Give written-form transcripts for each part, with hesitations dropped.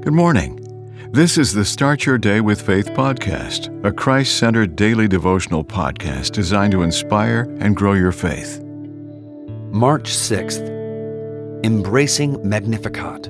Good morning. This is the Start Your Day with Faith podcast, a Christ-centered daily devotional podcast designed to inspire and grow your faith. March 6th, Embracing Magnificat.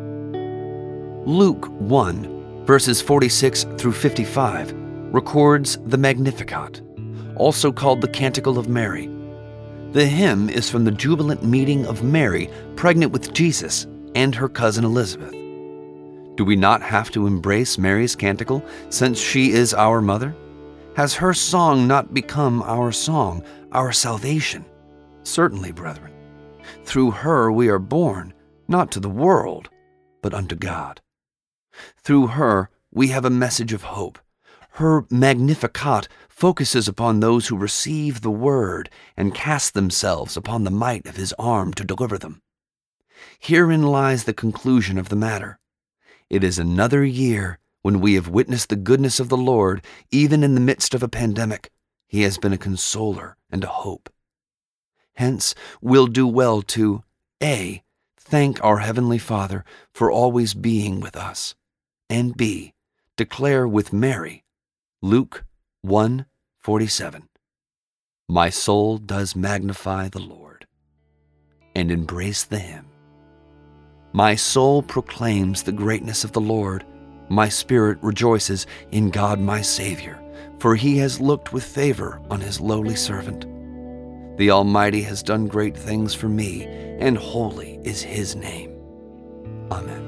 Luke 1, verses 46 through 55, records the Magnificat, also called the Canticle of Mary. The hymn is from the jubilant meeting of Mary, pregnant with Jesus, and her cousin Elizabeth. Do we not have to embrace Mary's canticle since she is our mother? Has her song not become our song, our salvation? Certainly, brethren. Through her we are born, not to the world, but unto God. Through her we have a message of hope. Her Magnificat focuses upon those who receive the word and cast themselves upon the might of his arm to deliver them. Herein lies the conclusion of the matter. It is another year when we have witnessed the goodness of the Lord, even in the midst of a pandemic. He has been a consoler and a hope. Hence, we'll do well to A, thank our Heavenly Father for always being with us, and B, declare with Mary, Luke 1:47, my soul does magnify the Lord, and embrace the hymn. My soul proclaims the greatness of the Lord. My spirit rejoices in God my Savior, for he has looked with favor on his lowly servant. The Almighty has done great things for me, and holy is his name. Amen.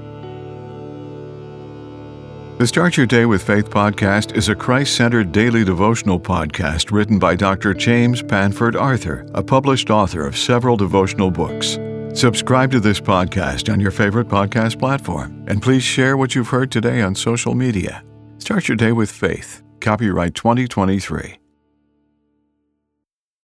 The Start Your Day with Faith podcast is a Christ-centered daily devotional podcast written by Dr. James Panford Arthur, a published author of several devotional books. Subscribe to this podcast on your favorite podcast platform, and please share what you've heard today on social media. Start your day with faith. Copyright 2023.